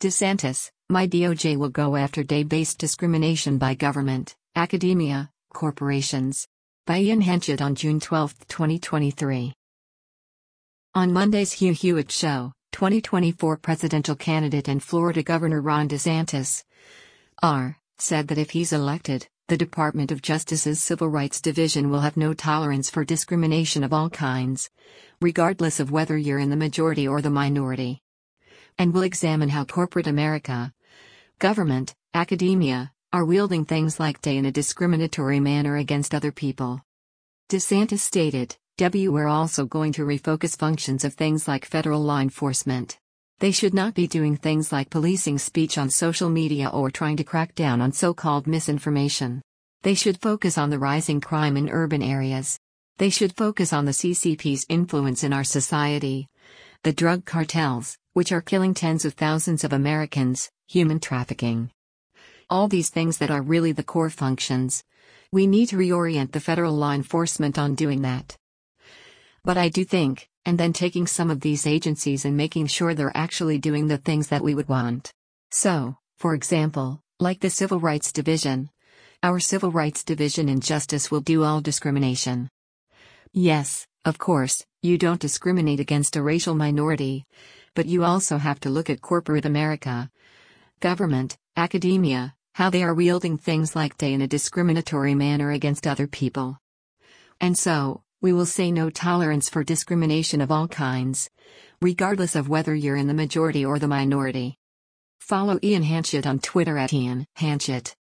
DeSantis, my DOJ will go after day-based discrimination by government, academia, corporations. By Ian Henchett on June 12, 2023. On Monday's Hugh Hewitt Show, 2024 presidential candidate and Florida Governor Ron DeSantis said that if he's elected, the Department of Justice's Civil Rights Division will have no tolerance for discrimination of all kinds, regardless of whether you're in the majority or the minority. And will examine how corporate America, government, academia, are wielding things like day in a discriminatory manner against other people. DeSantis stated, we're also going to refocus functions of things like federal law enforcement. They should not be doing things like policing speech on social media or trying to crack down on so-called misinformation. They should focus on the rising crime in urban areas. They should focus on the CCP's influence in our society, the drug cartels, which are killing tens of thousands of Americans, human trafficking. All these things that are really the core functions. We need to reorient the federal law enforcement on doing that. But I do think, and then taking some of these agencies and making sure they're actually doing the things that we would want. So, for example, like the Civil Rights Division. Our Civil Rights Division in Justice will do all discrimination. Yes, of course, you don't discriminate against a racial minority, but you also have to look at corporate America, government, academia, how they are wielding things like day in a discriminatory manner against other people. And so, we will say no tolerance for discrimination of all kinds, regardless of whether you're in the majority or the minority. Follow Ian Henchett on Twitter @IanHenchett.